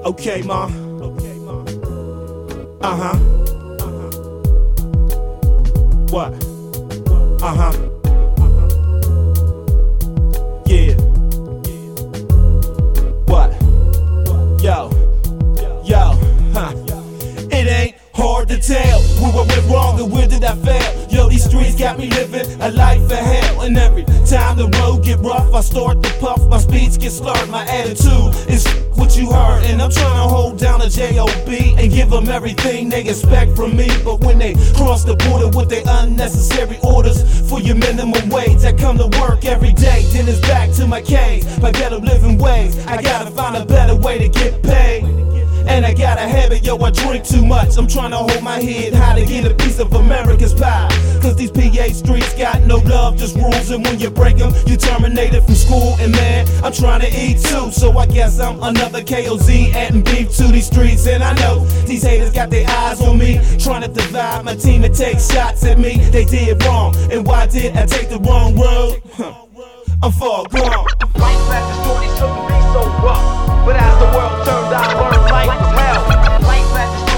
Okay, ma. Uh-huh. What? Uh-huh. Yeah. What? Yo. Huh. It ain't hard to tell where I went wrong and where did I fail. Yo, these streets got me living a life of hell. And every time the road get rough, I start to puff, my speech get slurred. My attitude is what you heard, and I'm trying to hold down a J.O.B. and give them everything they expect from me. But when they cross the border with their unnecessary orders for your minimum wage, I come to work every day, then it's back to my cage. My better living ways, I gotta find a better way to get paid. And I got a habit, yo, I drink too much. I'm trying to hold my head high to get a piece of America's pie. Cause these PA streets got no love, just rules. And when you break them, you terminated from school. And man, I'm trying to eat too, so I guess I'm another KOZ adding beef to these streets. And I know these haters got their eyes on me, trying to divide my team and take shots at me. They did wrong, and why did I take the wrong road? I'm far gone. Life at the story shouldn't be so rough, but as the world turned, I learned life was hell. Life at the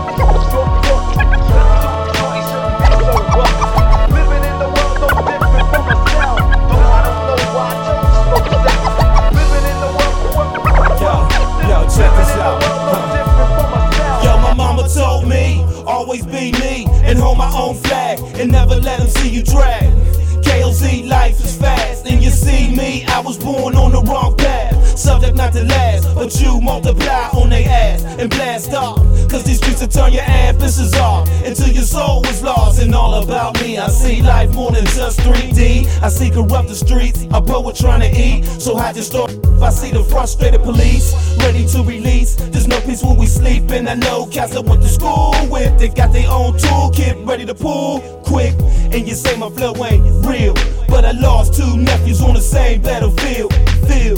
story shouldn't be so rough. Living in the world so different from myself. Though I don't know why I chose to slow down. Living in the world. Yo, check this out. Different from myself. Yo, my mama told me, always be me and hold my own flag and never let them see you drag. KOZ, life is fast, and you see me, I was born on the wrong path. Subject not to last, but you multiply on they ass and blast off. Cause these streets will turn your ambitions off until your soul is lost. And all about me, I see life more than just 3D. I see corrupted streets, a poet trying to eat. So hide your story if I see the frustrated police ready to release. There's no peace when we sleep, and I know cats I went to school with, they got their own toolkit ready to pull quick. And you say my flow ain't real, but I lost two nephews on the same battlefield. Feel